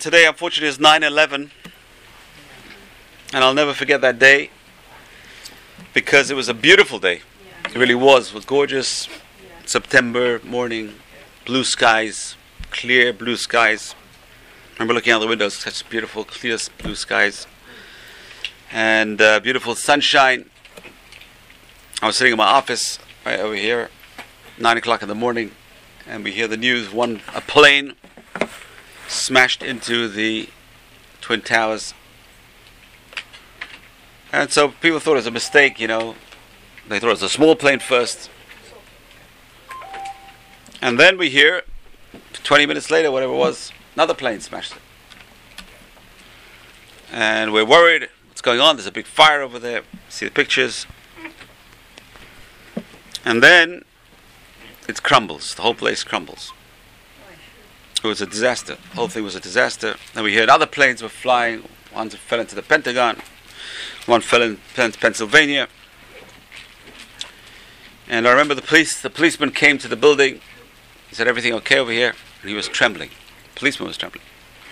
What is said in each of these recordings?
today, unfortunately, is 9/11, and I'll never forget that day because it was a beautiful day. It really was. It was gorgeous. September morning, blue skies, clear blue skies. I remember looking out the windows, such beautiful, clear blue skies, and beautiful sunshine. I was sitting in my office right over here, 9 o'clock in the morning, and we hear the news: a plane smashed into the Twin Towers. And so people thought it was a mistake, They thought it was a small plane first. And then we hear, 20 minutes later, whatever it was, another plane smashed it. And we're worried, what's going on? There's a big fire over there. See the pictures. And then it crumbles. The whole place crumbles. It was a disaster. The whole thing was a disaster. And we heard other planes were flying. One fell into the Pentagon. One fell into Pennsylvania. And I remember the policeman came to the building. He said, "Everything okay over here?" And he was trembling. The policeman was trembling.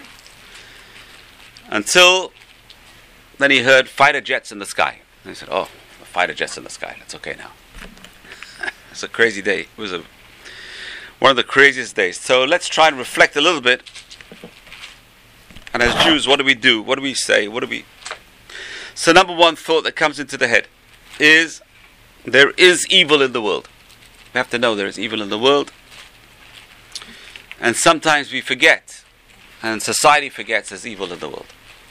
Until then he heard fighter jets in the sky. And he said, "Oh, fighter jets in the sky. That's okay now." It's a crazy day. It was one of the craziest days. So let's try and reflect a little bit. And as Jews, what do we do? What do we say? So number one thought that comes into the head is there is evil in the world. We have to know there is evil in the world. And sometimes we forget, and society forgets there's evil in the world.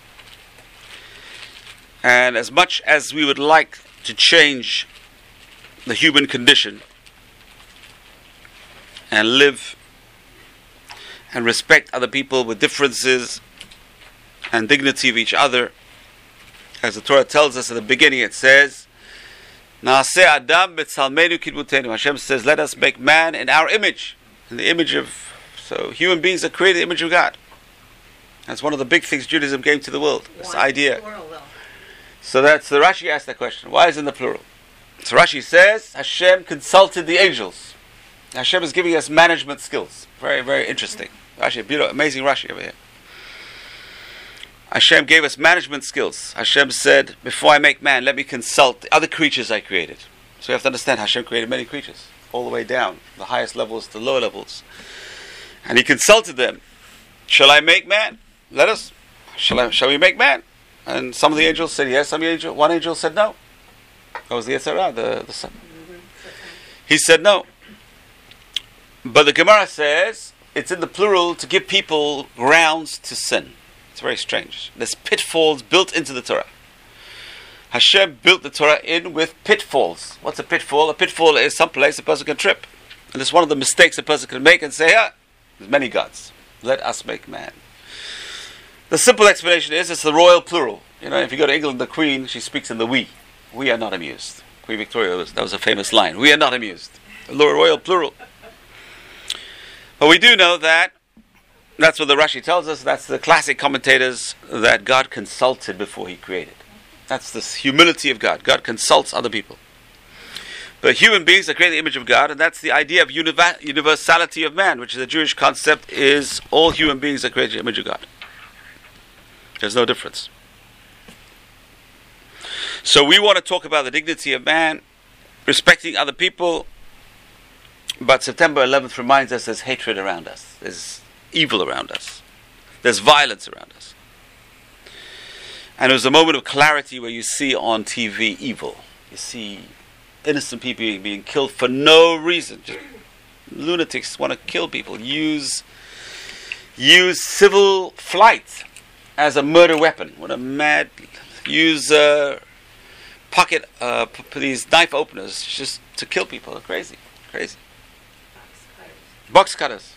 And as much as we would like to change the human condition and live and respect other people with differences and dignity of each other, as the Torah tells us at the beginning, it says, "Naaseh Adam b'tzalmenu kidmutenu." Hashem says, "Let us make man in our image," in the image of. So human beings are created in the image of God. That's one of the big things Judaism came to the world. This idea. So that's the Rashi asked that question. Why is it in the plural? So Rashi says Hashem consulted the angels. Hashem is giving us management skills. Very, very interesting. Rashi, beautiful, amazing Rashi over here. Hashem gave us management skills. Hashem said, "Before I make man, let me consult the other creatures I created." So you have to understand, Hashem created many creatures, all the way down, the highest levels to the lower levels. And He consulted them. "Shall I make man? Let us. Shall we make man?" And some of the angels said yes. One angel said no. That was the Yetzer Hara, the son. He said no. But the Gemara says it's in the plural to give people grounds to sin. It's very strange. There's pitfalls built into the Torah. Hashem built the Torah in with pitfalls. What's a pitfall? A pitfall is some place a person can trip. And it's one of the mistakes a person can make and say, there's many gods. Let us make man. The simple explanation is it's the royal plural. If you go to England, the Queen, she speaks in the we. We are not amused. Queen Victoria, that was a famous line. We are not amused. The royal plural. But we do know that's what the Rashi tells us. That's the classic commentators that God consulted before He created. That's the humility of God. God consults other people. But human beings are created in the image of God, and that's the idea of universality of man, which is a Jewish concept, is all human beings are created in the image of God. There's no difference. So we want to talk about the dignity of man, respecting other people, but September 11th reminds us there's hatred around us. There's evil around us. There's violence around us. And it was a moment of clarity where you see on TV evil. You see innocent people being killed for no reason. Just lunatics want to kill people. Use civil flight as a murder weapon. Use pocket these knife openers just to kill people. They're crazy. Box cutters.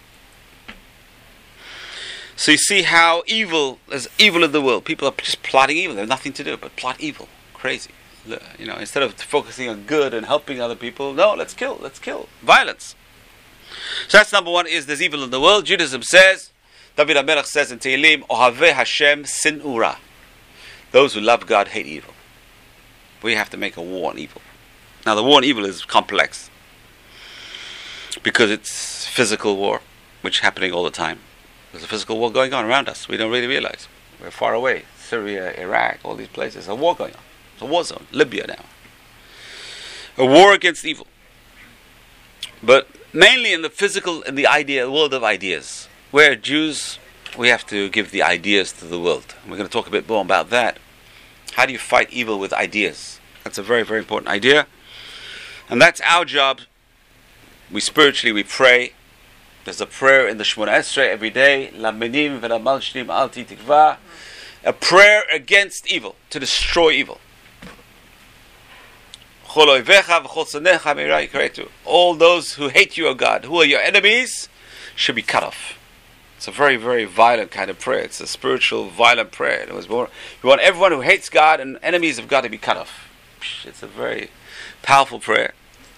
So you see how there's evil in the world. People are just plotting evil. They have nothing to do but plot evil. Crazy. Instead of focusing on good and helping other people, no, let's kill. Violence. So that's number one, is there's evil in the world. Judaism says, David HaMelech says in Tehillim, Ohavei Hashem sin'ura. Those who love God hate evil. We have to make a war on evil. Now the war on evil is complex, because it's physical war, which is happening all the time. There's a physical war going on around us. We don't really realize. We're far away. Syria, Iraq, all these places. A war going on. It's a war zone. Libya now. A war against evil. But mainly in the physical, in the world of ideas. Where Jews, we have to give the ideas to the world. And we're going to talk a bit more about that. How do you fight evil with ideas? That's a very, very important idea. And that's our job. We pray. There's a prayer in the Shemona Esrei every day. Laminim v'lamalshnim alti tikva. A prayer against evil, to destroy evil. All those who hate you, O God, who are your enemies, should be cut off. It's a very, very violent kind of prayer. It's a spiritual, violent prayer. It was more. You want everyone who hates God and enemies of God to be cut off. It's a very powerful prayer.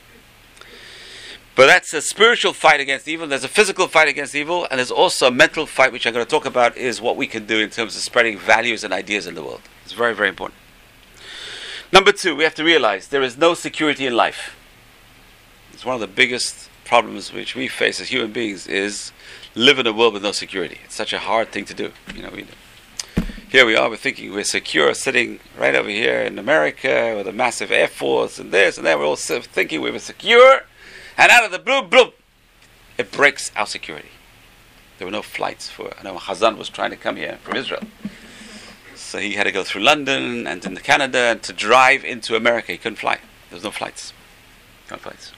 But that's a spiritual fight against evil. There's a physical fight against evil, and there's also a mental fight, which I'm going to talk about, is what we can do in terms of spreading values and ideas in the world. It's very, very important. Number 2, we have to realize there is no security in life. It's one of the biggest problems which we face as human beings is live in a world with no security. It's such a hard thing to do. Here we are, we're thinking we're secure, sitting right over here in America with a massive air force and this and that. We're all thinking we were secure. And out of the blue, bloop, it breaks our security. There were no flights I know Hazan was trying to come here from Israel. So he had to go through London and into Canada, and to drive into America, he couldn't fly. There was no flights. No flights.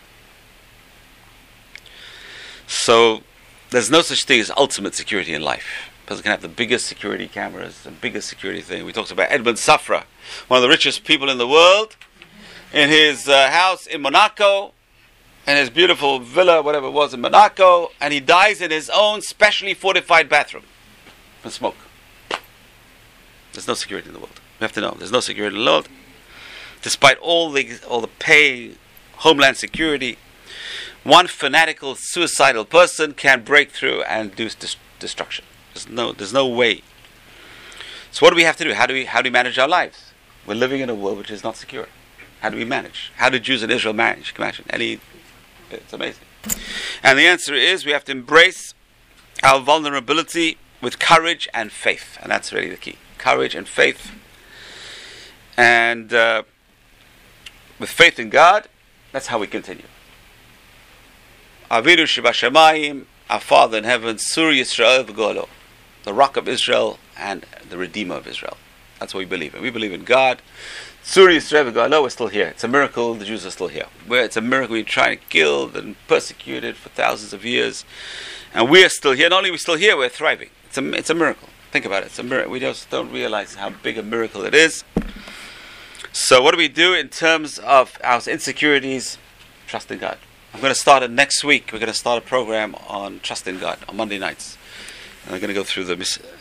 So there's no such thing as ultimate security in life. A person can have the biggest security cameras, the biggest security thing. We talked about Edmund Safra, one of the richest people in the world, in his house in Monaco, in his beautiful villa, whatever it was in Monaco, and he dies in his own specially fortified bathroom from smoke. There's no security in the world. We have to know there's no security in the world. Despite all the pay, Homeland Security, one fanatical, suicidal person can break through and do destruction. There's no way. So what do we have to do? How do we manage our lives? We're living in a world which is not secure. How do we manage? How did Jews in Israel manage? Can you imagine? It's amazing. And the answer is we have to embrace our vulnerability with courage and faith. And that's really the key. Courage and faith. And with faith in God, that's how we continue. Avinu Shebashamayim, our Father in heaven, Sur Yisrael v'Golo, the Rock of Israel and the Redeemer of Israel. That's what we believe in. We believe in God. Sur Yisrael v'Golo, we're still here. It's a miracle the Jews are still here. It's a miracle we've been trying to kill and persecuted for thousands of years. And we are still here. Not only are we still here, we're thriving. It's a miracle. Think about it. It's a miracle. We just don't realize how big a miracle it is. So what do we do in terms of our insecurities? Trust in God. I'm going to start it next week. We're going to start a program on trust in God on Monday nights. And I'm going to go through the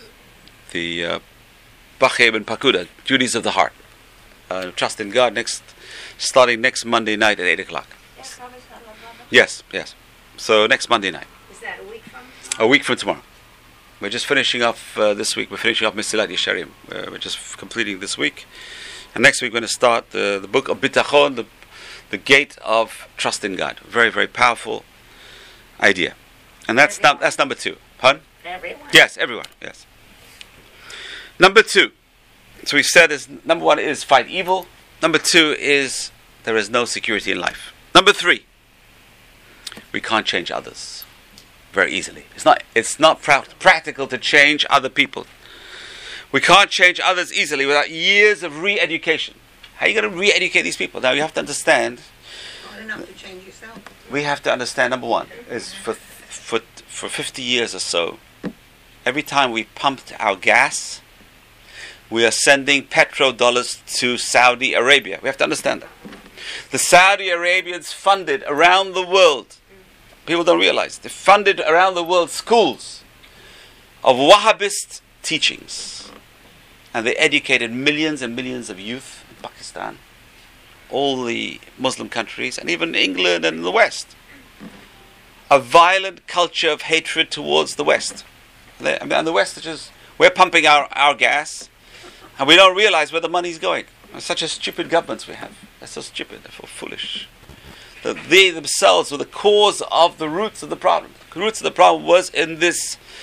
Bachem and Pakuda, duties of the heart. Trust in God starting next Monday night at 8 o'clock. Yes. So next Monday night. Is that a week from tomorrow? A week from tomorrow. We're just finishing off this week. We're finishing off Mesilat Yesharim. We're just completing this week. And next week we're going to start the book of Bitachon, the gate of trust in God. Very, very powerful idea. And that's number 2. Pardon? Everyone. Yes, everyone. Yes. Number 2. So we said number 1 is fight evil. Number 2 is there is no security in life. Number 3, we can't change others very easily. It's not practical to change other people. We can't change others easily without years of re-education. How are you going to re-educate these people? Now you have to understand. Not enough to change yourself. We have to understand, number 1, is for 50 years or so, every time we pumped our gas, we are sending petrodollars to Saudi Arabia. We have to understand that. The Saudi Arabians funded around the world, people don't realize, they funded around the world schools of Wahhabist teachings. And they educated millions and millions of youth in Pakistan, all the Muslim countries, and even England and the West. A violent culture of hatred towards the West. And the West is just, we're pumping our gas, and we don't realize where the money's going. Such a stupid governments we have. They're so stupid, they're so foolish. They themselves were the cause of the roots of the problem. The roots of the problem was in this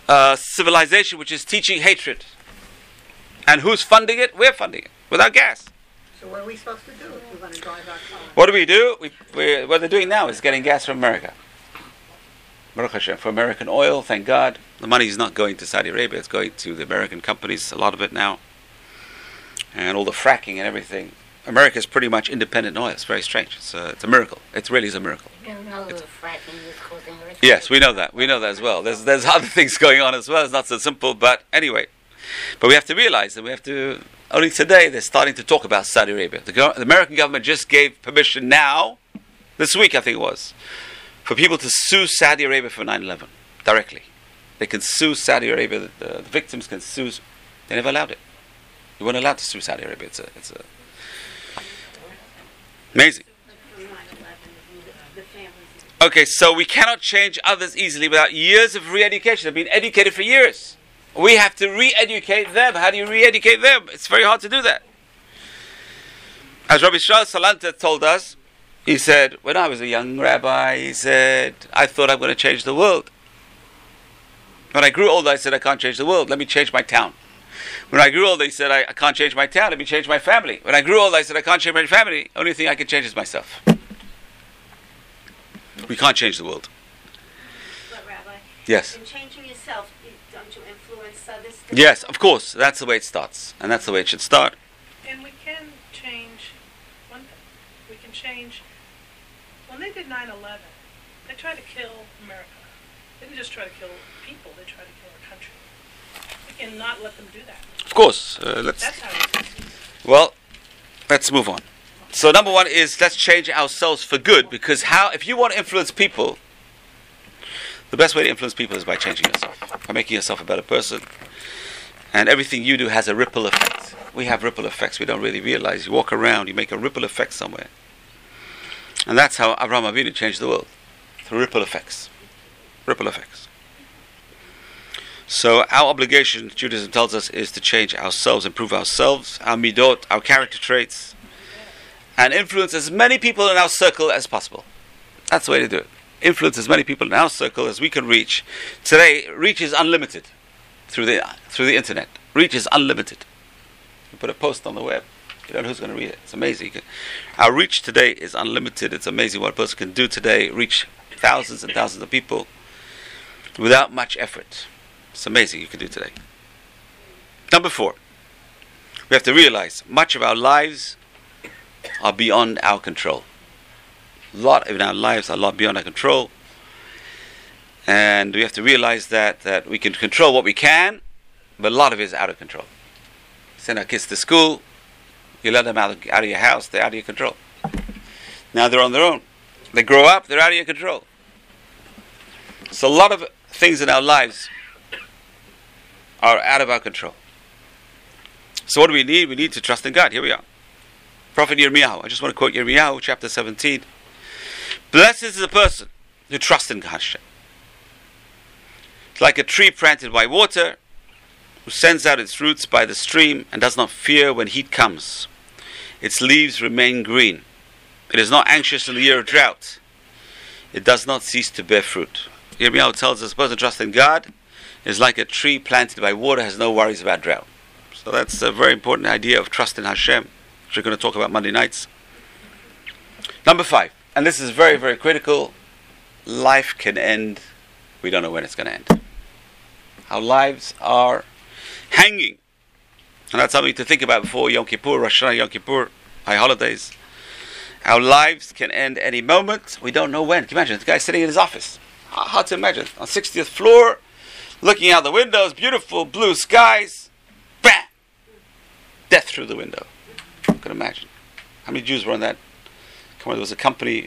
civilization which is teaching hatred. And who's funding it? We're funding it without gas. So what are we supposed to do if we're going to drive our car? What do? What they're doing now is getting gas from America. Baruch Hashem, for American oil, thank God. The money is not going to Saudi Arabia, it's going to the American companies, a lot of it now. And all the fracking and everything. America is pretty much independent in oil. It's very strange. It's a miracle. It really is a miracle. You know the fracking is causing earthquakes. Yes, we know that. We know that as well. There's other things going on as well. It's not so simple, but anyway. But we have to realize that only today they're starting to talk about Saudi Arabia. The American government just gave permission now, this week I think it was, for people to sue Saudi Arabia for 9/11 directly. They can sue Saudi Arabia. The victims can sue. They never allowed it. You weren't allowed to sue Saudi Arabia. It's amazing. Okay, so we cannot change others easily without years of re-education. They've been educated for years. We have to re-educate them. How do you re-educate them? It's very hard to do that. As Rabbi Shal Salanta told us, he said, when I was a young rabbi, he said, I thought I'm going to change the world. When I grew older, I said, I can't change the world. Let me change my town. When I grew older, he said, I can't change my town. Let me change my family. When I grew older, I said, I can't change my family. Only thing I can change is myself. We can't change the world. But Rabbi, Yes. in changing yourself, don't you influence others? Yes, of course. That's the way it starts. And that's the way it should start. And we can change one thing. We can change. When they did 9/11, they tried to kill America. They didn't just try to kill people, they tried to kill our country. We cannot let them do that. Of course. That's how it is. Well, let's move on. So number one is let's change ourselves for good, because if you want to influence people, the best way to influence people is by changing yourself, by making yourself a better person. And everything you do has a ripple effect. We have ripple effects we don't really realize. You walk around, you make a ripple effect somewhere. And that's how Avraham Avinu changed the world, through ripple effects. Ripple effects. So our obligation, Judaism tells us, is to change ourselves, improve ourselves, our midot, our character traits, and influence as many people in our circle as possible. That's the way to do it. Influence as many people in our circle as we can reach. Today, reach is unlimited through the internet. Reach is unlimited. You put a post on the web, you don't know who's going to read it. It's amazing. Our reach today is unlimited. It's amazing what a person can do today. Reach thousands and thousands of people without much effort. It's amazing you can do today. Number 4, we have to realize much of our lives are beyond our control. A lot in our lives are beyond our control. And we have to realize that we can control what we can, but a lot of it is out of control. Send our kids to school, you let them out of your house, they're out of your control. Now they're on their own. They grow up, they're out of your control. So a lot of things in our lives are out of our control. So what do we need? We need to trust in God. Here we are. Prophet Yirmiyahu. I just want to quote Yirmiyahu, chapter 17. Blessed is the person who trusts in Hashem. It's like a tree planted by water, who sends out its roots by the stream and does not fear when heat comes. Its leaves remain green. It is not anxious in the year of drought. It does not cease to bear fruit. Yirmiyahu tells us, the person who trusts in God is like a tree planted by water, has no worries about drought. So that's a very important idea of trust in Hashem, which we're going to talk about Monday nights. Number 5, and this is very, very critical. Life can end. We don't know when it's going to end. Our lives are hanging. And that's something to think about before Yom Kippur, Rosh Hashanah, Yom Kippur, high holidays. Our lives can end any moment. We don't know when. Can you imagine? The guy sitting in his office. Hard to imagine. On 60th floor, looking out the windows, beautiful blue skies. Bam! Death through the window. You can imagine. How many Jews were on that? Come on, there was a company.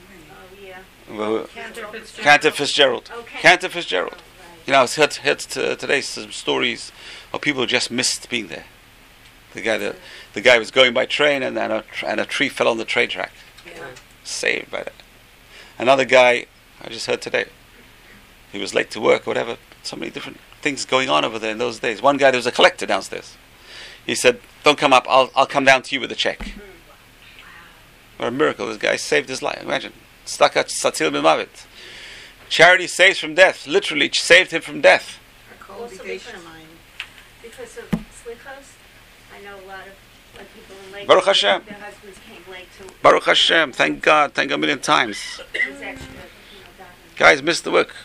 Cantor Fitzgerald. Cantor Fitzgerald. You know, I was heard today some stories of people who just missed being there. The guy was going by train and a tree fell on the train track. Yeah. Saved by that. Another guy, I just heard today, he was late to work or whatever. So many different things going on over there in those days. One guy, there was a collector downstairs. He said, don't come up, I'll come down to you with a check. What a miracle. This guy saved his life. Imagine. Stakat Satil B'Mavet. Charity saves from death. Literally saved him from death. also B'dei because, Shamayim. because of slichos. I know a lot of like people in Lake. Baruch Hashem. Their husbands came late to. Baruch Hashem, thank God, thank God a million times. It's extra, davening. Guys, missed the work.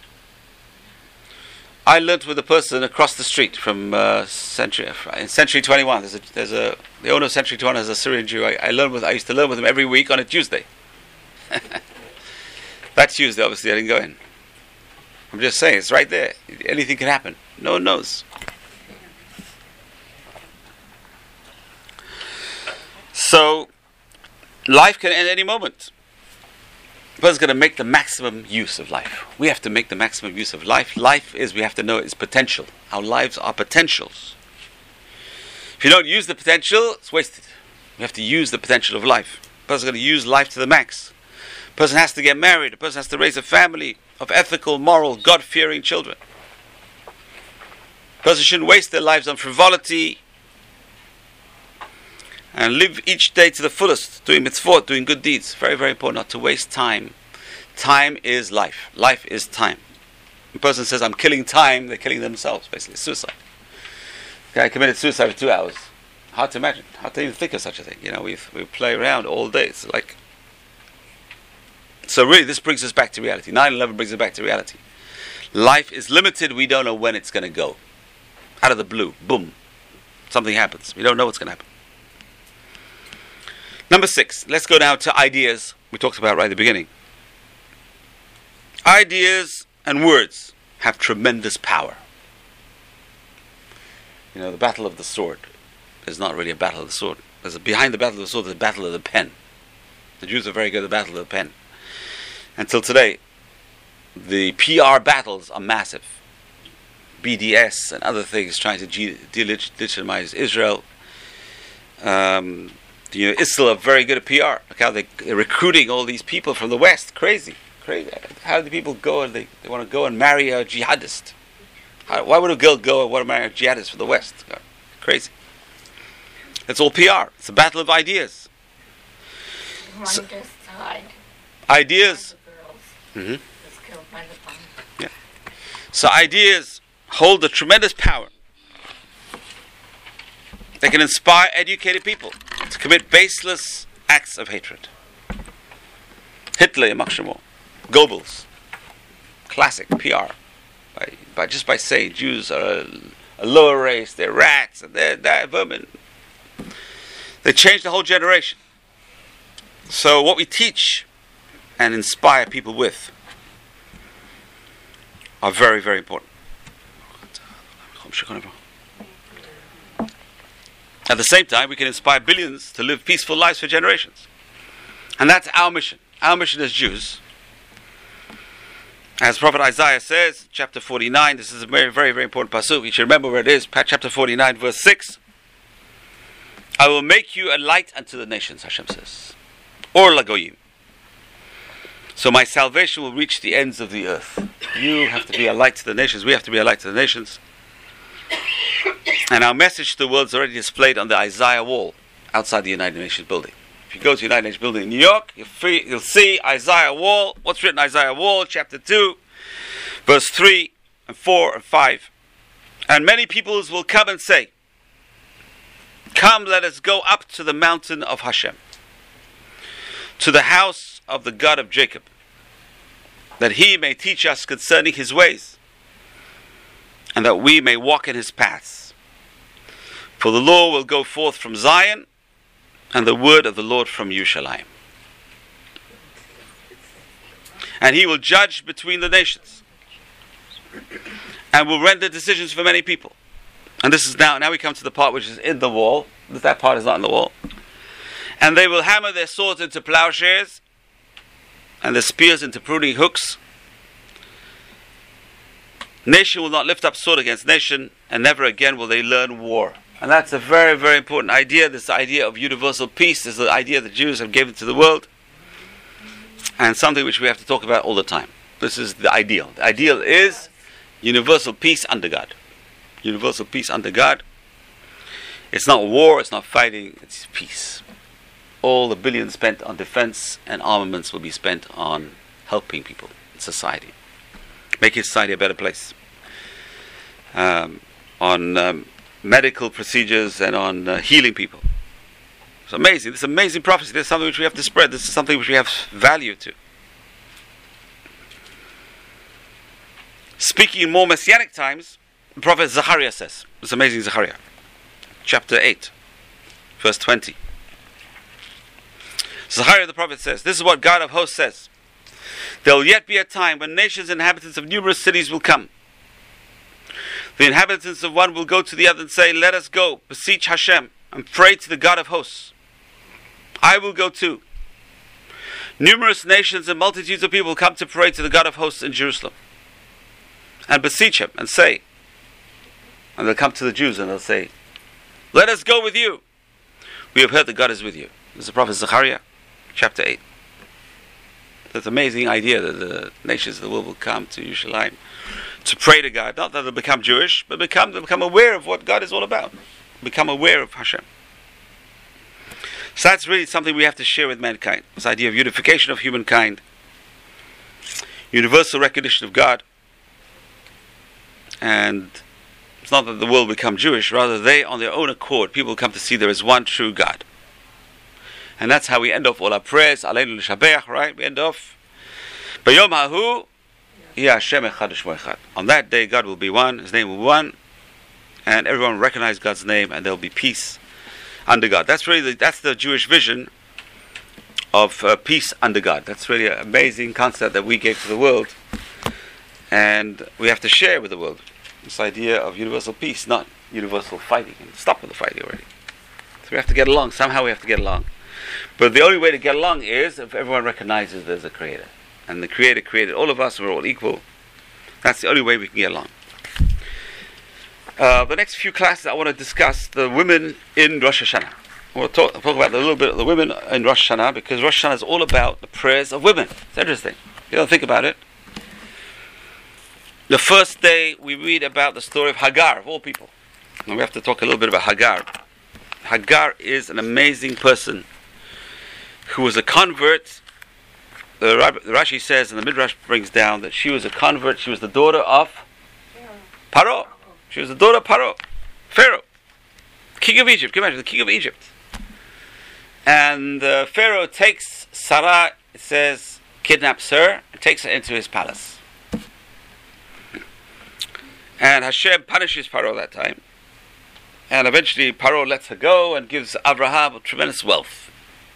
I learnt with a person across the street from in Century 21. The owner of Century 21 is a Syrian Jew. I used to learn with him every week on a Tuesday. That Tuesday, obviously, I didn't go in. I'm just saying, it's right there. Anything can happen. No one knows. So, life can end any moment. The person's going to make the maximum use of life. We have to make the maximum use of life. Life is, we have to know its potential. Our lives are potentials. If you don't use the potential, it's wasted. We have to use the potential of life. The person's going to use life to the max. The person has to get married. The person has to raise a family of ethical, moral, God-fearing children. The person shouldn't waste their lives on frivolity and live each day to the fullest, doing mitzvot, doing good deeds. Very, very important not to waste time. Time is life. Life is time. When a person says, I'm killing time, they're killing themselves, basically. Suicide. The guy committed suicide for 2 hours. Hard to imagine. Hard to even think of such a thing. You know, we play around all day. It's like... So really, this brings us back to reality. 9/11 brings us back to reality. Life is limited. We don't know when it's going to go. Out of the blue. Boom. Something happens. We don't know what's going to happen. Number 6. Let's go now to ideas. We talked about right at the beginning. Ideas and words have tremendous power. You know, the battle of the sword is not really a battle of the sword. Behind the battle of the sword, there's a battle of the pen. The Jews are very good at the battle of the pen. Until today, the PR battles are massive. BDS and other things trying to delegitimize Israel. Israel are very good at PR. Look how they're recruiting all these people from the West. Crazy. How do people go and they want to go and marry a jihadist? Why would a girl go and want to marry a jihadist from the West? Crazy. It's all PR. It's a battle of ideas. One just died. Ideas. The girls was killed by the bomb. Yeah. So ideas hold a tremendous power. They can inspire educated people to commit baseless acts of hatred. Hitler, Yamach Shemo, Goebbels, classic PR. By saying Jews are a lower race, they're rats, and they're vermin. They changed the whole generation. So what we teach and inspire people with are very, very important. At the same time, we can inspire billions to live peaceful lives for generations. And that's our mission. Our mission as Jews. As Prophet Isaiah says, chapter 49, this is a very, very, very important pasuk. You should remember where it is, chapter 49, verse 6. I will make you a light unto the nations, Hashem says. Or lagoyim. So my salvation will reach the ends of the earth. You have to be a light to the nations. We have to be a light to the nations. And our message to the world is already displayed on the Isaiah wall outside the United Nations building. If you go to the United Nations building in New York, you'll see Isaiah wall. What's written Isaiah wall, chapter 2, verse 3 and 4 and 5. And many peoples will come and say, come, let us go up to the mountain of Hashem, to the house of the God of Jacob, that he may teach us concerning his ways, and that we may walk in his paths. For the law will go forth from Zion, and the word of the Lord from Yerushalayim. And he will judge between the nations, and will render decisions for many people. And this is now we come to the part which is in the wall. That part is not in the wall. And they will hammer their swords into plowshares, and their spears into pruning hooks. Nation will not lift up sword against nation, and never again will they learn war. And that's a very, very important idea. This idea of universal peace. This is the idea that Jews have given to the world, and something which we have to talk about all the time. This is the ideal. The ideal is universal peace under God. Universal peace under God. It's not war, it's not fighting, it's peace. All the billions spent on defense and armaments will be spent on helping people in society, making society a better place. on medical procedures and on healing people. It's amazing. This amazing prophecy. This is something which we have to spread. This is something which we have value to. Speaking in more messianic times, the prophet Zechariah says, this amazing Zechariah, chapter 8, verse 20. Zechariah the prophet says, this is what God of hosts says. There will yet be a time when nations and inhabitants of numerous cities will come. The inhabitants of one will go to the other and say, let us go, beseech Hashem, and pray to the God of hosts. I will go too. Numerous nations and multitudes of people will come to pray to the God of hosts in Jerusalem. And beseech him and say, and they'll come to the Jews and they'll say, let us go with you. We have heard that God is with you. This is the prophet Zechariah, chapter 8. This amazing idea that the nations of the world will come to Yerushalayim to pray to God. Not that they'll become Jewish, but they'll become aware of what God is all about. Become aware of Hashem. So that's really something we have to share with mankind. This idea of unification of humankind, universal recognition of God. And it's not that the world will become Jewish, rather they, on their own accord, people will come to see there is one true God. And that's how we end off all our prayers. Aleinu l'shabeach, right? We end off. B'yom ha'hu, Yeh Hashem echad u'shmo echad. On that day, God will be one. His name will be one, and everyone will recognize God's name, and there will be peace under God. That's really that's the Jewish vision of peace under God. That's really an amazing concept that we gave to the world, and we have to share with the world this idea of universal peace, not universal fighting. And stop with the fighting already. So we have to get along. Somehow we have to get along. But the only way to get along is if everyone recognizes there's a creator. And the creator created all of us, we're all equal. That's the only way we can get along. The next few classes I want to discuss the women in Rosh Hashanah. We'll talk about a little bit of the women in Rosh Hashanah, because Rosh Hashanah is all about the prayers of women. It's interesting. You don't think about it. The first day we read about the story of Hagar, of all people. And we have to talk a little bit about Hagar. Hagar is an amazing person who was a convert. The Rashi says, and the Midrash brings down, that she was a convert. She was the daughter of Paro. She was the daughter of Paro, Pharaoh, king of Egypt. Can you imagine, the king of Egypt? And Pharaoh takes Sarah, it says, kidnaps her, and takes her into his palace. And Hashem punishes Paro that time. And eventually Paro lets her go and gives Abraham tremendous wealth.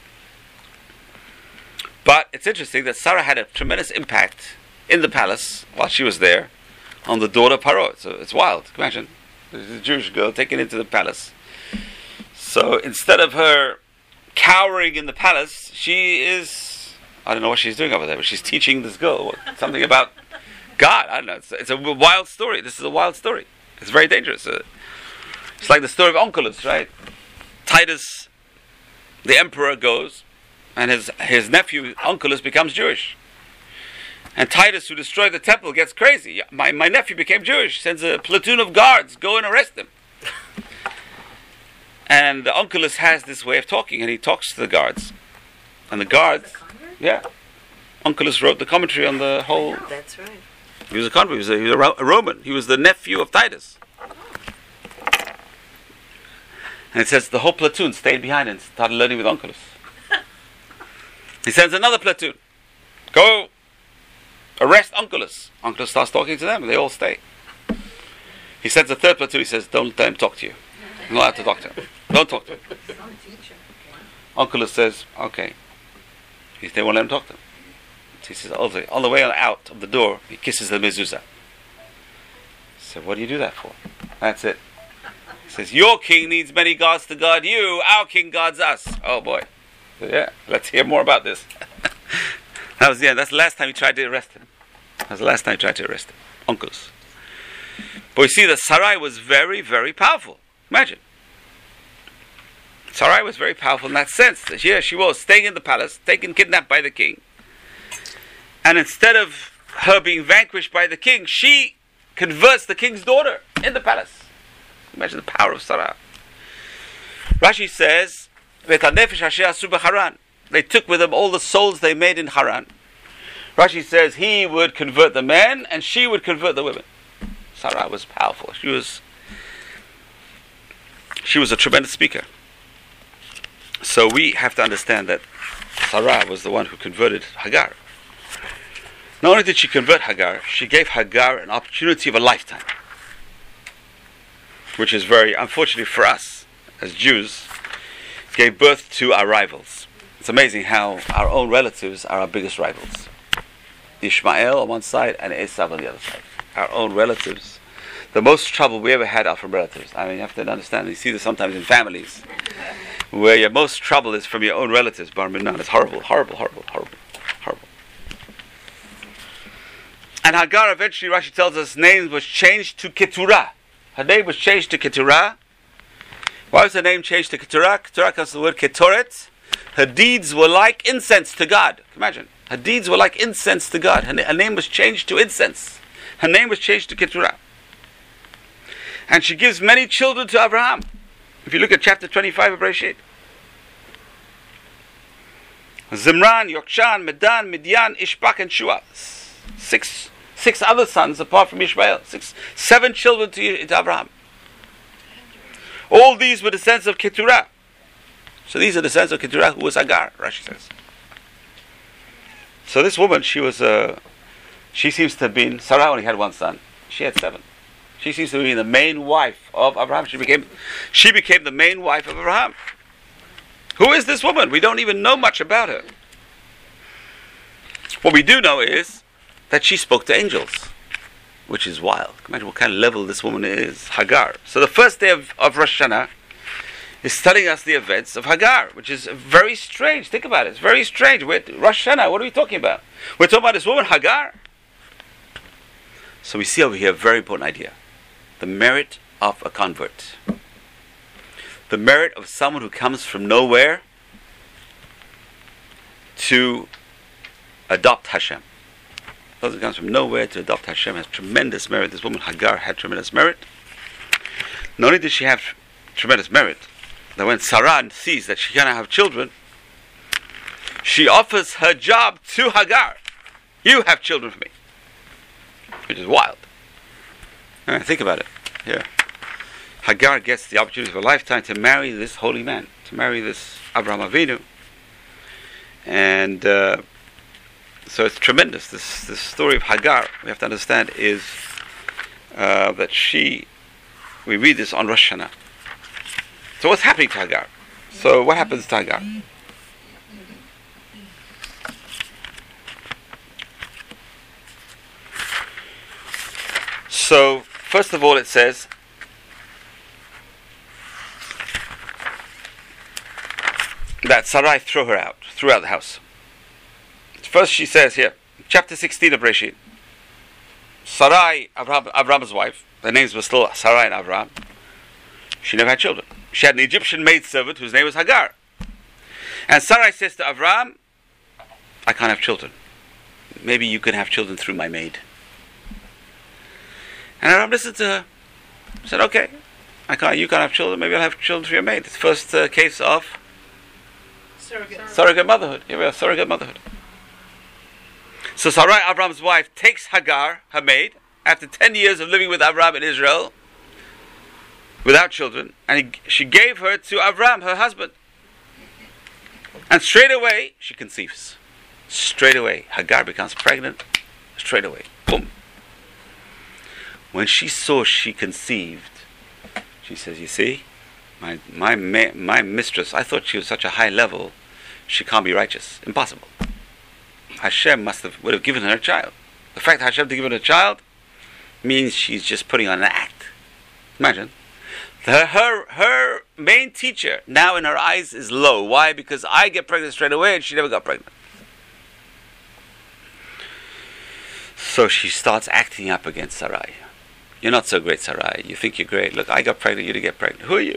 But it's interesting that Sarah had a tremendous impact in the palace while she was there on the daughter of Paro. So it's wild. Imagine, there's a Jewish girl taken into the palace. So instead of her cowering in the palace, she is, I don't know what she's doing over there, but she's teaching this girl something about God. I don't know. It's a wild story. This is a wild story. It's very dangerous. It's like the story of Onkelos, right? Titus, the emperor, goes, and his nephew, Onkelos, becomes Jewish. And Titus, who destroyed the temple, gets crazy. My nephew became Jewish. Sends a platoon of guards, go and arrest him. And Onkelos has this way of talking, and he talks to the guards. And the guards, yeah. Onkelos wrote the commentary on the whole. That's right. He was a convert. He was a Roman. He was the nephew of Titus. And it says the whole platoon stayed behind and started learning with Onkelos. He sends another platoon. Go arrest Onkelos. Onkelos starts talking to them, and they all stay. He sends a third platoon. He says, don't let him talk to you. You're not allowed to talk to him. Don't talk to him. Onkelos says, okay. They won't let him talk to him. He says, on the way out of the door, he kisses the mezuzah. He said, what do you do that for? That's it. He says, your king needs many gods to guard you. Our king guards us. Oh boy. Yeah, let's hear more about this. That's the last time he tried to arrest him. Onkelos. But you see that Sarai was very, very powerful. Imagine. Sarai was very powerful in that sense. That here she was, staying in the palace, taken kidnapped by the king. And instead of her being vanquished by the king, she converts the king's daughter in the palace. Imagine the power of Sarah. Rashi says, they took with them all the souls they made in Haran. Rashi says he would convert the men and she would convert the women. Sarah was powerful. She was a tremendous speaker. So we have to understand that Sarah was the one who converted Hagar. Not only did she convert Hagar, she gave Hagar an opportunity of a lifetime, which is very, unfortunately for us as Jews, gave birth to our rivals. It's amazing how our own relatives are our biggest rivals. Ishmael on one side and Esav on the other side. Our own relatives. The most trouble we ever had are from relatives. I mean, you have to understand, you see this sometimes in families, where your most trouble is from your own relatives. Bar Minan. It's horrible, horrible, horrible, horrible, horrible. And Hagar, eventually, Rashi tells us, name was changed to Keturah. Her name was changed to Keturah. Why was her name changed to Keturah? Keturah comes from the word Ketoret. Her deeds were like incense to God. Imagine. Her deeds were like incense to God. Her name was changed to incense. Her name was changed to Keturah. And she gives many children to Abraham. If you look at chapter 25 of Bereshit. Zimran, Yokshan, Medan, Midian, Ishbak, and Shua. Six other sons apart from Ishmael. 7 children to Abraham. All these were descendants of Keturah. So these are the descendants of Keturah, who was Hagar, Rashi says. So this woman, she seems to have been, Sarah only had 1 son. She had 7. She seems to be the main wife of Abraham. She became the main wife of Abraham. Who is this woman? We don't even know much about her. What we do know is that she spoke to angels, which is wild. Imagine what kind of level this woman is, Hagar. So the first day of Rosh Hashanah is telling us the events of Hagar, which is very strange. Think about it. It's very strange. Rosh Hashanah, what are we talking about? We're talking about this woman, Hagar. So we see over here a very important idea. The merit of a convert. The merit of someone who comes from nowhere to adopt Hashem. Those who comes from nowhere to adopt Hashem has tremendous merit. This woman, Hagar, had tremendous merit. Not only did she have tremendous merit, that when Sarah sees that she cannot have children, she offers her job to Hagar. You have children for me. Which is wild. Think about it. Here. Hagar gets the opportunity of a lifetime to marry this holy man, to marry this Abraham Avinu. And so it's tremendous. This story of Hagar, we have to understand, is that we read this on Rosh Hashanah. So what's happening to Hagar? So what happens to Hagar? So, first of all, it says that Sarai threw out the house. First she says here, chapter 16 of Bereshit, Sarai, Abraham's wife, their names were still Sarai and Abraham, she never had children. She had an Egyptian maidservant whose name was Hagar. And Sarai says to Abraham, I can't have children. Maybe you can have children through my maid. And Abraham listened to her. He said, okay, you can't have children, maybe I'll have children through your maid. It's the first case of surrogate motherhood. Here we are, surrogate motherhood. So Sarai, Abraham's wife, takes Hagar, her maid, after 10 years of living with Abraham in Israel, without children, and she gave her to Abraham, her husband. And straight away, she conceives. Straight away, Hagar becomes pregnant. Straight away, boom. When she saw she conceived, she says, you see, my mistress, I thought she was such a high level, she can't be righteous. Impossible. Hashem would have given her a child. The fact that Hashem had given her a child means she's just putting on an act. Imagine. Her main teacher now in her eyes is low. Why? Because I get pregnant straight away and she never got pregnant. So she starts acting up against Sarai. You're not so great, Sarai. You think you're great. Look, I got pregnant, you didn't get pregnant. Who are you?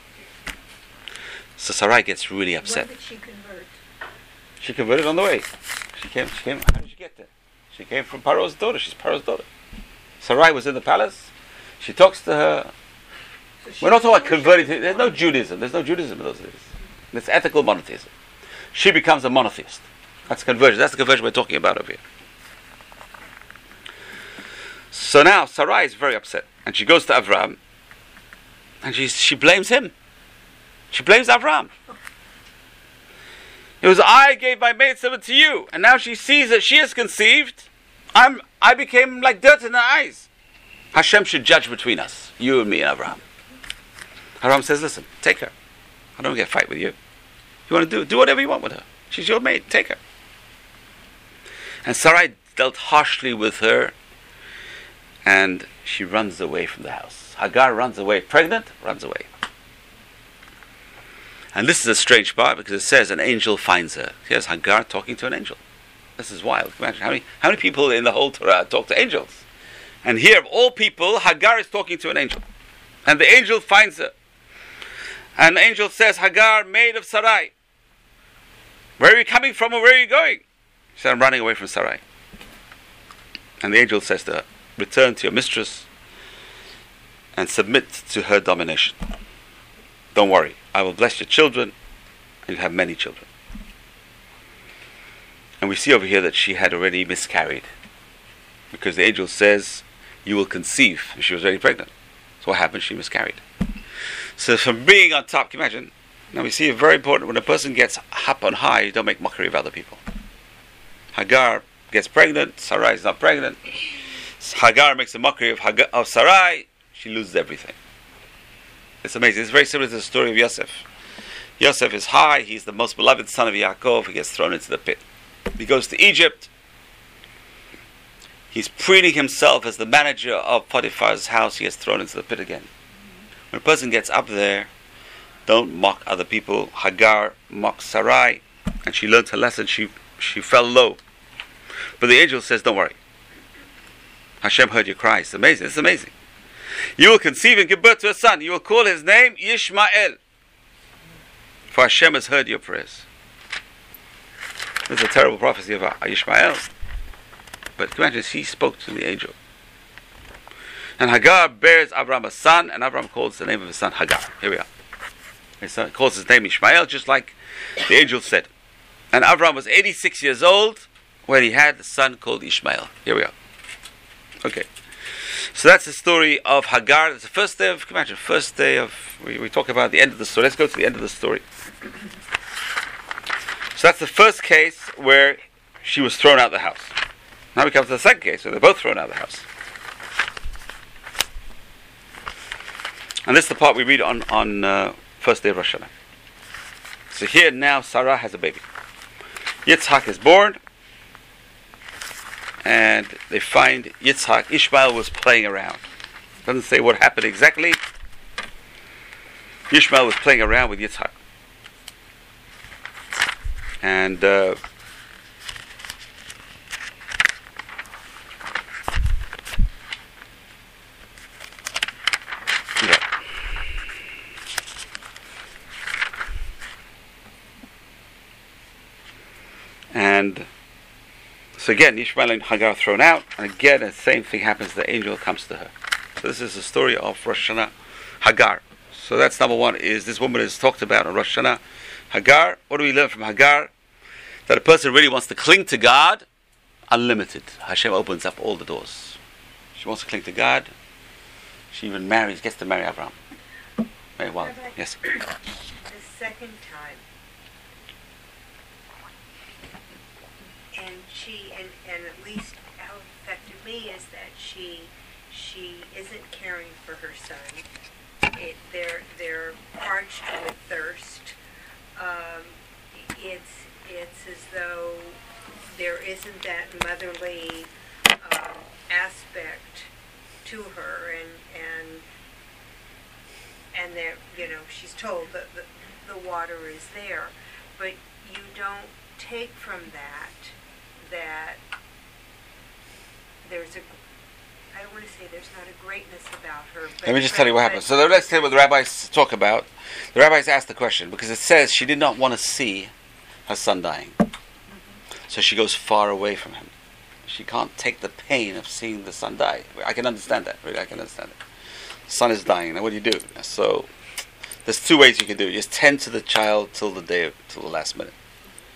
So Sarai gets really upset. When did she convert? She converted on the way. She came. How did she get there? She came from Paro's daughter. She's Paro's daughter. Sarai was in the palace. She talks to her. So We're not talking about converting. There's no Judaism. There's no Judaism in those days. It's ethical monotheism. She becomes a monotheist. That's conversion. That's the conversion we're talking about over here. So now Sarai is very upset, and she goes to Avram, and she blames him. She blames Avram. It was I gave my maidservant to you, and now she sees that she has conceived. I became like dirt in her eyes. Hashem should judge between us, you and me and Avram. Avram says, listen, take her. I don't get a fight with you. You want to do whatever you want with her. She's your maid, take her. And Sarai dealt harshly with her, and she runs away from the house. Hagar runs away, pregnant, runs away. And this is a strange part because it says an angel finds her. Here's Hagar talking to an angel. This is wild. Imagine how many people in the whole Torah talk to angels. And here, of all people, Hagar is talking to an angel. And the angel finds her. And the angel says, Hagar, maid of Sarai, where are you coming from or where are you going? She said, I'm running away from Sarai. And the angel says to her, return to your mistress and submit to her domination. Don't worry, I will bless your children and you'll have many children. And we see over here that she had already miscarried, because the angel says, you will conceive. And she was already pregnant. So what happened? She miscarried. So from being on top, can you imagine? Now we see it very important, when a person gets up on high, you don't make mockery of other people. Hagar gets pregnant, Sarai is not pregnant. Hagar makes a mockery of Sarai, she loses everything. It's amazing. It's very similar to the story of Yosef. Yosef is high, he's the most beloved son of Yaakov, he gets thrown into the pit. He goes to Egypt. He's preening himself as the manager of Potiphar's house. He gets thrown into the pit again. When a person gets up there, don't mock other people. Hagar mocked Sarai, and she learned her lesson. She fell low. But the angel says, don't worry. Hashem heard your cry. It's amazing. It's amazing. You will conceive and give birth to a son. You will call his name Yishmael. For Hashem has heard your prayers. It's a terrible prophecy of Ishmael. But imagine, he spoke to the angel. And Hagar bears Avram a son, and Avram calls the name of his son Hagar. Here we are. His son calls his name Ishmael, just like the angel said. And Avram was 86 years old when he had a son called Ishmael. Here we are. Okay. So that's the story of Hagar. It's the first day of, imagine, first day of, we talk about the end of the story. Let's go to the end of the story. So that's the first case where she was thrown out of the house. Now we come to the second case where they're both thrown out of the house. And this is the part we read on first day of Rosh Hashanah. So here now Sarah has a baby. Yitzhak is born. And they find Yitzhak, Ishmael was playing around. Doesn't say what happened exactly. Ishmael was playing around with Yitzhak. And yeah. And so again, Ishmael and Hagar are thrown out, and again the same thing happens. The angel comes to her. So this is the story of Rosh Hashanah, Hagar. So that's number one, is this woman is talked about on Rosh Hashanah, Hagar. What do we learn from Hagar? That a person really wants to cling to God, unlimited. Hashem opens up all the doors. She wants to cling to God. She even gets to marry Abraham. Very well. Rabbi, Yes. the second time, and at least how it affected me is that she isn't caring for her son. They're parched with thirst. It's as though there isn't that motherly aspect to her, and that, you know, she's told that the water is there, but you don't take from that there's I don't want to say there's not a greatness about her. But Let me just tell you what happened. So let's tell you what the rabbis talk about. The rabbis asked the question because it says she did not want to see her son dying. So she goes far away from him. She can't take the pain of seeing the son die. I can understand that. Really, I can understand it. The son is dying. Now what do you do? So there's two ways you can do it. You just tend to the child till the last minute.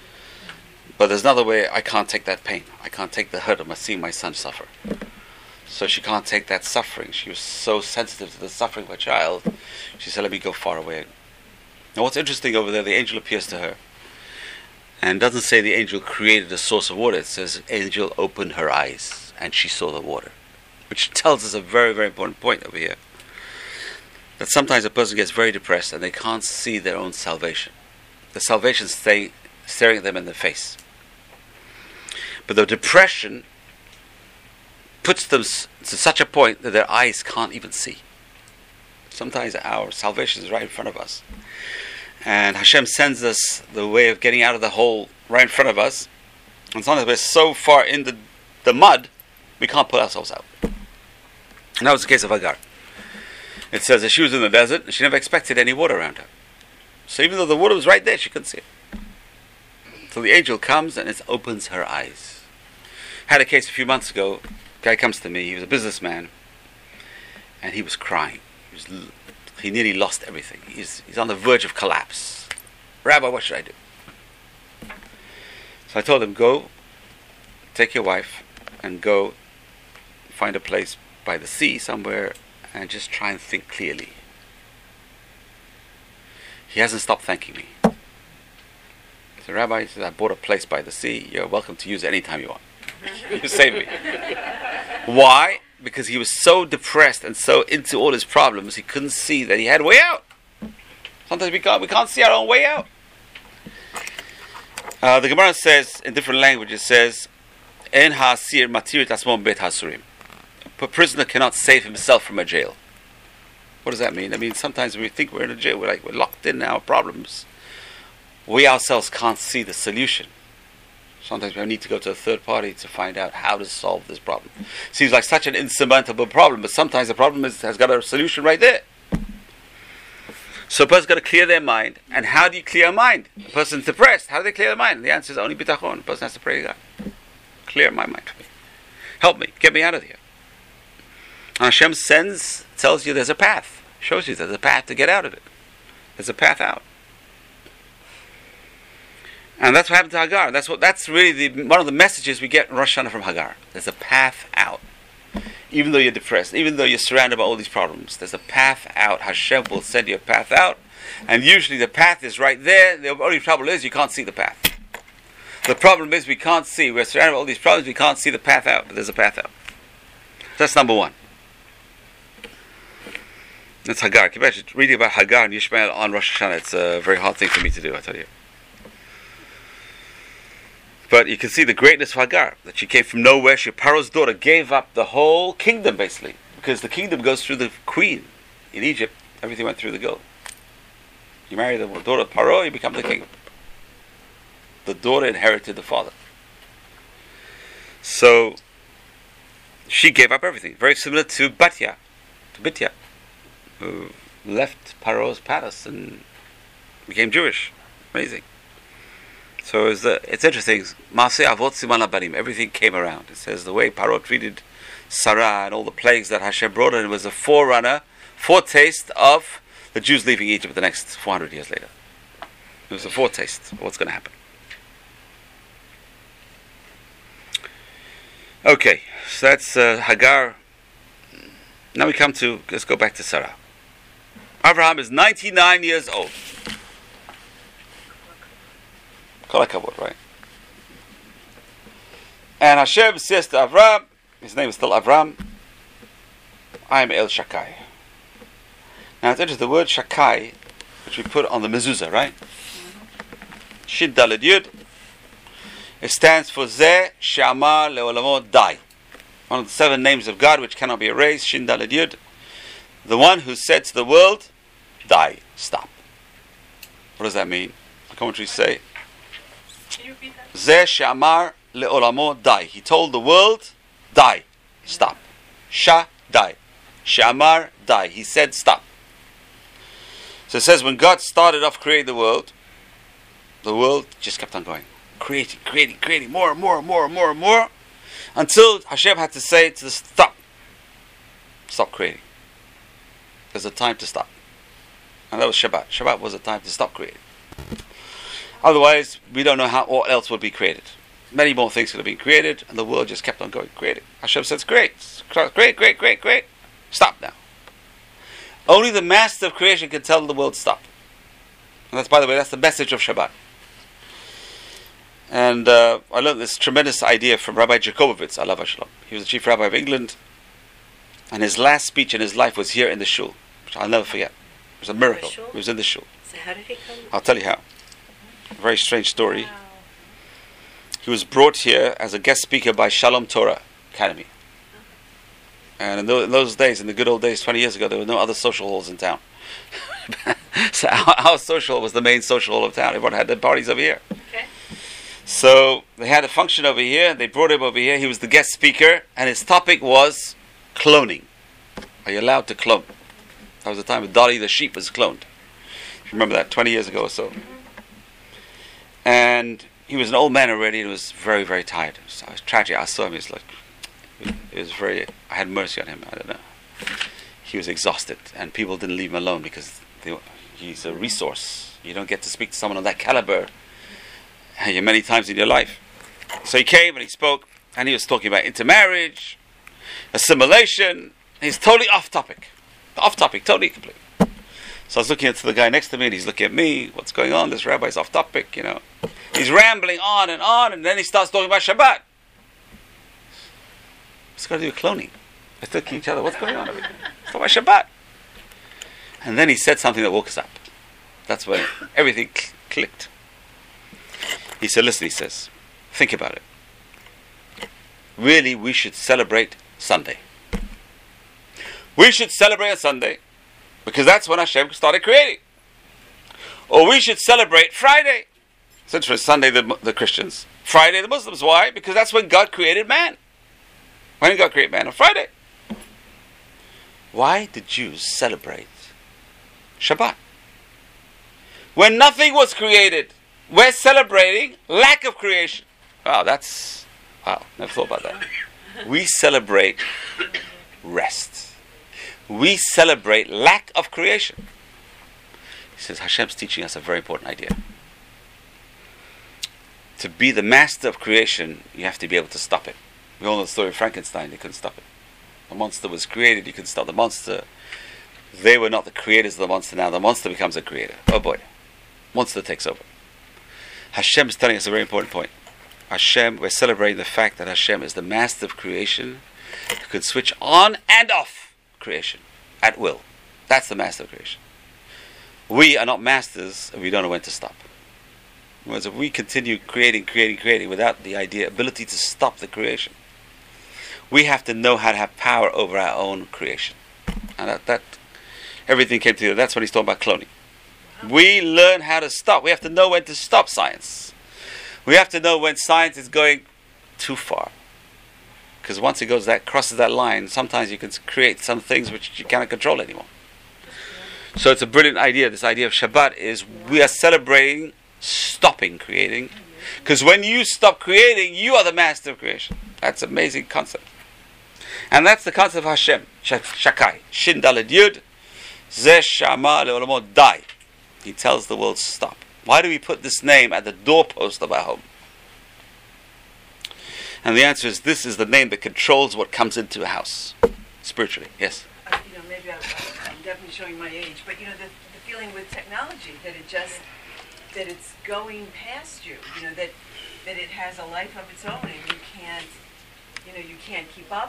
But there's another way. I can't take that pain. I can't take the hurt of seeing my son suffer. So she can't take that suffering. She was so sensitive to the suffering of her child. She said, let me go far away. Now what's interesting over there, the angel appears to her. And doesn't say the angel created a source of water. It says the angel opened her eyes and she saw the water. Which tells us a very, very important point over here. That sometimes a person gets very depressed and they can't see their own salvation. The salvation is staring at them in the face. But the depression puts them to such a point that their eyes can't even see. Sometimes our salvation is right in front of us. And Hashem sends us the way of getting out of the hole right in front of us. And sometimes we're so far in the mud, we can't pull ourselves out. And that was the case of Hagar. It says that she was in the desert and she never expected any water around her. So even though the water was right there, she couldn't see it. So the angel comes and it opens her eyes. Had a case a few months ago. A guy comes to me. He was a businessman, and he was crying. He nearly lost everything. He's on the verge of collapse. Rabbi, what should I do? So I told him, go, take your wife, and go find a place by the sea somewhere, and just try and think clearly. He hasn't stopped thanking me. So Rabbi says, I bought a place by the sea. You're welcome to use it anytime you want. You saved me. Why? Because he was so depressed and so into all his problems, he couldn't see that he had a way out. Sometimes we can't see our own way out. The Gemara says, in different languages, says, En ha'asir matir tasmon bet hasurim. A prisoner cannot save himself from a jail. What does that mean? I mean, sometimes when we think we're in a jail, we're locked in our problems. We ourselves can't see the solution. Sometimes we need to go to a third party to find out how to solve this problem. Seems like such an insurmountable problem, but sometimes the problem has got a solution right there. So a person's got to clear their mind. And how do you clear a mind? A person's depressed. How do they clear their mind? The answer is only bitachon. A person has to pray to God. Clear my mind for me. Help me. Get me out of here. And Hashem tells you there's a path. Shows you there's a path to get out of it. There's a path out. And that's what happened to Hagar. That's really one of the messages we get in Rosh Hashanah from Hagar. There's a path out. Even though you're depressed, even though you're surrounded by all these problems, there's a path out. Hashem will send you a path out. And usually the path is right there. The only trouble is you can't see the path. The problem is we can't see. We're surrounded by all these problems. We can't see the path out. But there's a path out. That's number one. That's Hagar. Can you imagine reading about Hagar and Ishmael on Rosh Hashanah? It's a very hard thing for me to do, I tell you. But you can see the greatness of Hagar, that she came from nowhere. Paro's daughter gave up the whole kingdom, basically, because the kingdom goes through the queen. In Egypt, everything went through the girl. You marry the daughter of Paro, you become the king. The daughter inherited the father. So she gave up everything. Very similar to Bitya, who left Paro's palace and became Jewish. Amazing. So it's interesting. Maaseh avot siman labanim. Everything came around. It says the way Paro treated Sarah and all the plagues that Hashem brought in was a foretaste of the Jews leaving Egypt the next 400 years later. It was a foretaste of what's going to happen. Okay, so that's Hagar. Now we come to, let's go back to Sarah. Abraham is 99 years old. Kol hakavod, right? And Hashem says to Avram, his name is still Avram, I am El Shakai. Now it's interesting, the word Shakai, which we put on the mezuzah, right? Shin Daled Yud. It stands for Zeh She'amar Le'olamo Dai. One of the 7 names of God which cannot be erased, Shin Daled Yud. The one who said to the world, die, stop. What does that mean? The commentaries say, Can you repeat that? Zeh She'amar Le'olamo Dai. He told the world, die, stop. Sha, die. She'amar, die. He said, stop. So it says when God started off creating the world just kept on going. Creating, more, until Hashem had to say to the stop creating. There's a time to stop. And that was Shabbat. Shabbat was a time to stop creating. Otherwise, we don't know what else would be created. many more things could have been created, and the world just kept on going, creating. Hashem says, great, great, great, great, great. Stop now. Only the master of creation can tell the world stop. And that's, by the way, that's the message of Shabbat. And I learned this tremendous idea from Rabbi Jacobovitz, alav Shalom. He was the chief rabbi of England, and his last speech in his life was here in the shul, which I'll never forget. It was a miracle. He was in the shul. So how did he come? I'll tell you how. A very strange story. Wow. He was brought here as a guest speaker by Shalom Torah Academy. And in those days, in the good old days, 20 years ago, there were no other social halls in town. So our social hall was the main social hall of town. Everyone had their parties over here. Okay. So they had a function over here. They brought him over here. He was the guest speaker, and his topic was cloning. Are you allowed to clone? That was the time when Dolly the sheep was cloned. If you remember that, 20 years ago or so. And he was an old man already, and was very, very tired. So it was tragic. I saw him. It was very. I had mercy on him. I don't know. He was exhausted, and people didn't leave him alone because he's a resource. You don't get to speak to someone on that caliber many times in your life. So he came and he spoke, and he was talking about intermarriage, assimilation. He's totally off topic, totally complete. So I was looking at the guy next to me, and he's looking at me. What's going on? This rabbi's off topic, He's rambling on, and then he starts talking about Shabbat. What's got to do with cloning? I look at each other. What's going on? It's talking about Shabbat. And then he said something that woke us up. That's when everything clicked. He said, listen, he says, think about it. Really, we should celebrate Sunday. We should celebrate on Sunday because that's when Hashem started creating. Or we should celebrate Friday. Since for Sunday, the Christians. Friday, the Muslims. Why? Because that's when God created man. When did God create man? On Friday. Why did Jews celebrate Shabbat? When nothing was created, we're celebrating lack of creation. Wow, never thought about that. We celebrate rest. We celebrate lack of creation. He says Hashem's teaching us a very important idea. To be the master of creation, you have to be able to stop it. We all know the story of Frankenstein. They couldn't stop it. The monster was created. You couldn't stop the monster. They were not the creators of the monster. Now the monster becomes a creator. Oh boy. Monster takes over. Hashem is telling us a very important point. We're celebrating the fact that Hashem is the master of creation who can switch on and off creation at will. That's the master of creation. We are not masters if we don't know when to stop. Whereas if we continue creating without the ability to stop the creation, we have to know how to have power over our own creation. And that everything came together. That's when he's talking about cloning. We learn how to stop. We have to know when to stop science. We have to know when science is going too far. Because once it crosses that line, sometimes you can create some things which you cannot control anymore. So it's a brilliant idea. This idea of Shabbat is we are celebrating stopping creating. Because when you stop creating, you are the master of creation. That's an amazing concept. And that's the concept of Hashem. Shakai. Shin Daled Yud. Zeh Shama Le'olamot Dai. He tells the world stop. Why do we put this name at the doorpost of our home? And the answer is this is the name that controls what comes into a house. Spiritually. Yes? Maybe I'm definitely showing my age, but the feeling with technology that it's going past you, that it has a life of its own and you can't keep up.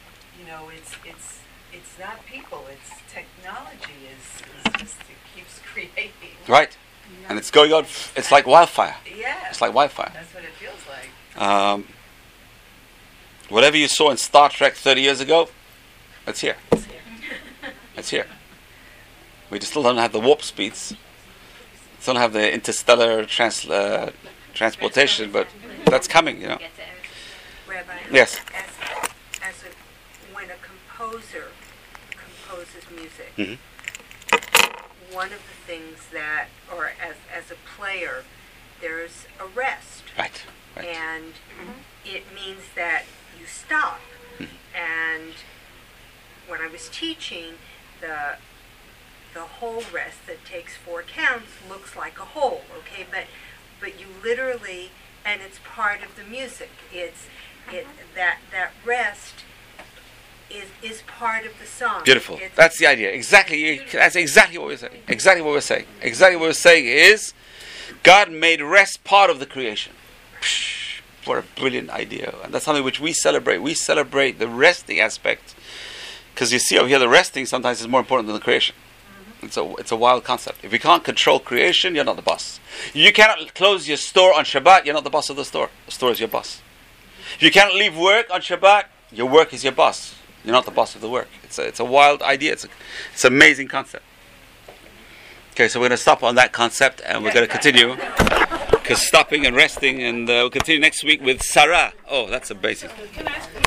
It's not people, it's technology is just, it keeps creating. Right. And it's going on, it's like wildfire. Yeah. It's like wildfire. That's what it feels like. Whatever you saw in Star Trek 30 years ago, it's here. It's here. We just still don't have the warp speeds. Still don't have the interstellar transportation, but that's coming, Rabbi, Yes. When a composer composes music, Mm-hmm. one of the things that, or as a player, there's a rest. Right. And it means that you stop. And when I was teaching, the whole rest that takes 4 counts looks like a whole, okay? But you literally, and it's part of the music. That rest is part of the song. Beautiful. That's the idea. Exactly. That's exactly what we're saying. Exactly what we're saying. Exactly what we're saying is, God made rest part of the creation. Psh, what a brilliant idea. And that's something which we celebrate. We celebrate the resting aspect. Because you see over here, the resting sometimes is more important than the creation. It's a wild concept. If you can't control creation, you're not the boss. You cannot close your store on Shabbat, you're not the boss of the store. The store is your boss. If you cannot leave work on Shabbat, your work is your boss. You're not the boss of the work. It's a wild idea. It's an amazing concept. Okay, so we're going to stop on that concept and we're going to continue. Because stopping and resting, and we'll continue next week with Sarah. Oh, that's amazing. Can I ask